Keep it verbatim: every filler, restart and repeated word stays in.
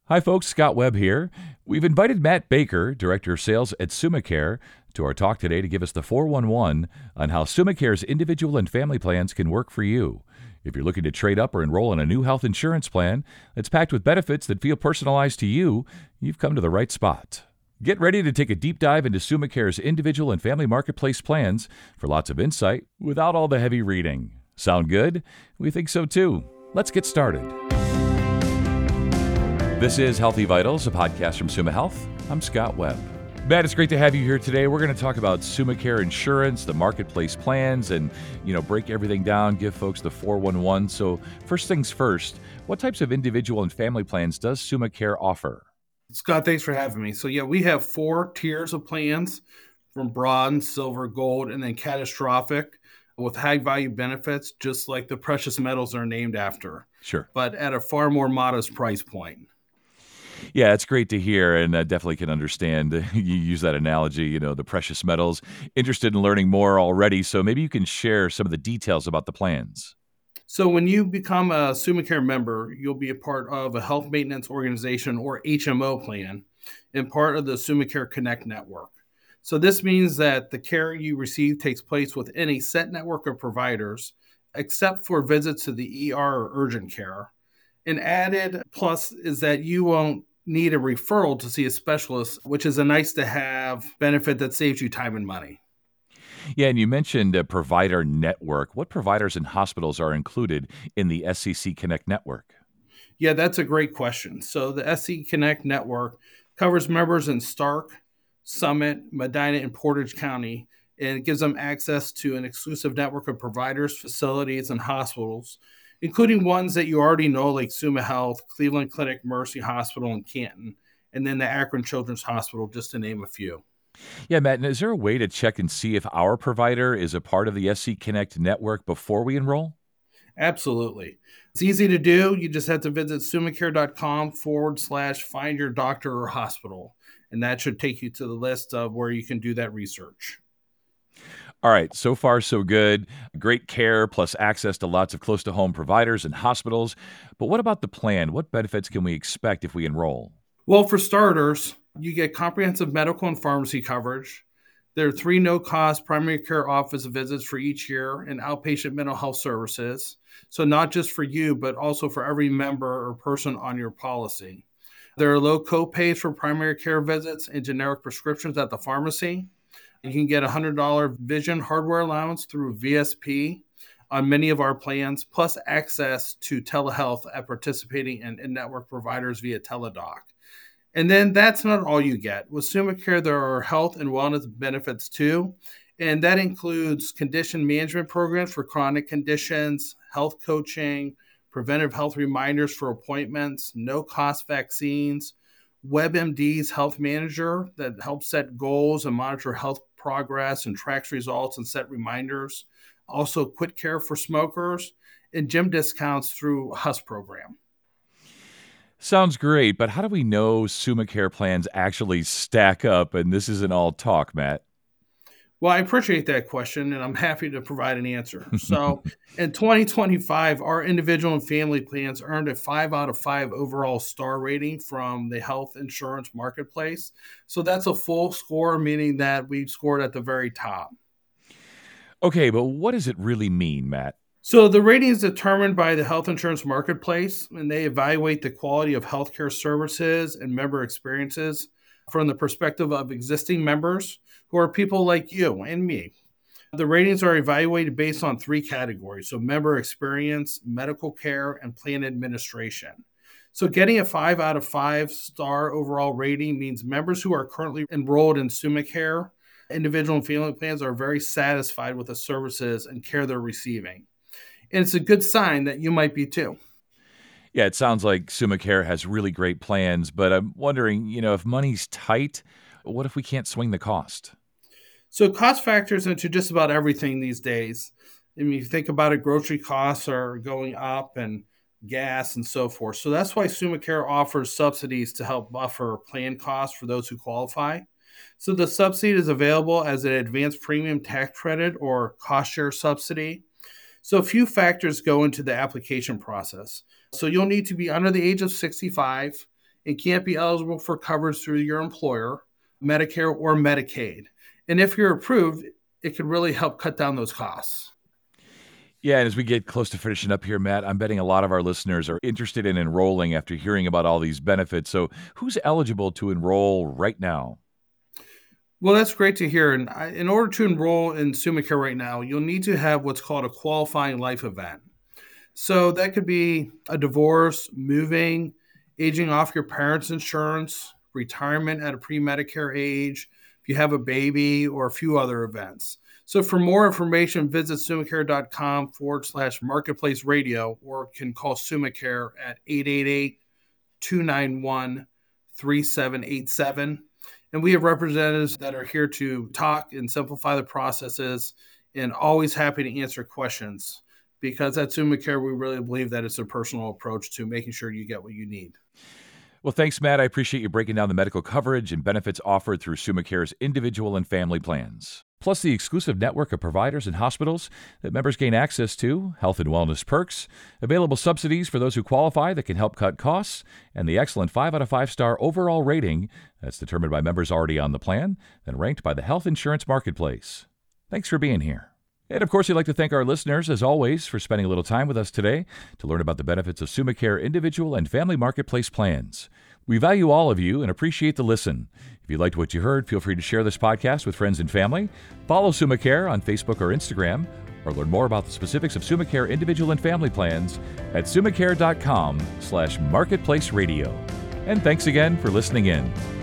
Hi, folks. Scott Webb here. We've invited Matt Baker, Director of Sales at SummaCare, to our talk today to give us the four one one on how SummaCare's individual and family plans can work for you. If you're looking to trade up or enroll in a new health insurance plan that's packed with benefits that feel personalized to you, you've come to the right spot. Get ready to take a deep dive into SummaCare's individual and family marketplace plans for lots of insight without all the heavy reading. Sound good? We think so too. Let's get started. This is Healthy Vitals, a podcast from Summa Health. I'm Scott Webb. Matt, it's great to have you here today. We're going to talk about SummaCare insurance, the marketplace plans, and, you know, break everything down, give folks the four one one. So first things first, what types of individual and family plans does SummaCare offer? Scott, thanks for having me. So yeah, we have four tiers of plans from bronze, silver, gold, and then catastrophic with high value benefits, just like the precious metals are named after. Sure. But at a far more modest price point. Yeah, it's great to hear, and I definitely can understand. You use that analogy, you know, the precious metals. Interested in learning more already, so maybe you can share some of the details about the plans. So when you become a SummaCare member, you'll be a part of a health maintenance organization or H M O plan and part of the SummaCare Connect network. So this means that the care you receive takes place within a set network of providers, except for visits to the E R or urgent care. An added plus is that you won't need a referral to see a specialist, which is a nice to have benefit that saves you time and money. Yeah, and you mentioned a provider network. What providers and hospitals are included in the S C C Connect network? Yeah, that's a great question. So the S C Connect network covers members in Stark, Summit, Medina, and Portage County, and it gives them access to an exclusive network of providers, facilities, and hospitals, including ones that you already know, like Summa Health, Cleveland Clinic, Mercy Hospital in Canton, and then the Akron Children's Hospital, just to name a few. Yeah, Matt, and is there a way to check and see if our provider is a part of the S C Connect network before we enroll? Absolutely. It's easy to do. You just have to visit summacare.com forward slash find your doctor or hospital. And that should take you to the list of where you can do that research. All right, so far so good. Great care plus access to lots of close to home providers and hospitals. But what about the plan? What benefits can we expect if we enroll? Well, for starters, you get comprehensive medical and pharmacy coverage. There are three no-cost primary care office visits for each year and outpatient mental health services. So not just for you, but also for every member or person on your policy. There are low co-pays for primary care visits and generic prescriptions at the pharmacy. You can get a one hundred dollars vision hardware allowance through V S P on many of our plans, plus access to telehealth at participating and in-network providers via Teladoc. And then that's not all you get. With SummaCare, there are health and wellness benefits too, and that includes condition management programs for chronic conditions, health coaching, preventive health reminders for appointments, no-cost vaccines, WebMD's Health Manager that helps set goals and monitor health progress and tracks results and set reminders. Also, Quit Care for smokers and gym discounts through H U S program. Sounds great, but how do we know SummaCare plans actually stack up? And this isn't all talk, Matt. Well, I appreciate that question, and I'm happy to provide an answer. So in twenty twenty-five, our individual and family plans earned a five out of five overall star rating from the Health Insurance Marketplace. So that's a full score, meaning that we scored at the very top. Okay, but what does it really mean, Matt? So the rating is determined by the Health Insurance Marketplace, and they evaluate the quality of healthcare services and member experiences from the perspective of existing members who are people like you and me. The ratings are evaluated based on three categories. So member experience, medical care, and plan administration. So getting a five out of five star overall rating means members who are currently enrolled in SummaCare, individual and family plans, are very satisfied with the services and care they're receiving. And it's a good sign that you might be too. Yeah, it sounds like SummaCare has really great plans, but I'm wondering, you know, if money's tight, what if we can't swing the cost? So cost factors into just about everything these days. I mean, if you think about it, grocery costs are going up and gas and so forth. So that's why SummaCare offers subsidies to help buffer plan costs for those who qualify. So the subsidy is available as an advanced premium tax credit or cost share subsidy. So a few factors go into the application process. So you'll need to be under the age of sixty-five and can't be eligible for coverage through your employer, Medicare, or Medicaid. And if you're approved, it could really help cut down those costs. Yeah, and as we get close to finishing up here, Matt, I'm betting a lot of our listeners are interested in enrolling after hearing about all these benefits. So who's eligible to enroll right now? Well, that's great to hear. And I, in order to enroll in SumaCare right now, you'll need to have what's called a qualifying life event. So that could be a divorce, moving, aging off your parents' insurance, retirement at a pre-Medicare age, if you have a baby, or a few other events. So for more information, visit sumacare.com forward slash marketplace radio, or can call SumaCare at eight eight eight, two nine one, three seven eight seven. And we have representatives that are here to talk and simplify the processes, and always happy to answer questions, because at SumaCare, we really believe that it's a personal approach to making sure you get what you need. Well, thanks, Matt. I appreciate you breaking down the medical coverage and benefits offered through SumaCare's individual and family plans, plus the exclusive network of providers and hospitals that members gain access to, health and wellness perks, available subsidies for those who qualify that can help cut costs, and the excellent five out of five star overall rating that's determined by members already on the plan, then ranked by the Health Insurance Marketplace. Thanks for being here. And of course, I'd like to thank our listeners, as always, for spending a little time with us today to learn about the benefits of SumaCare individual and family marketplace plans. We value all of you and appreciate the listen. If you liked what you heard, feel free to share this podcast with friends and family. Follow SumaCare on Facebook or Instagram, or learn more about the specifics of SumaCare individual and family plans at sumacare.com slash marketplace radio. And thanks again for listening in.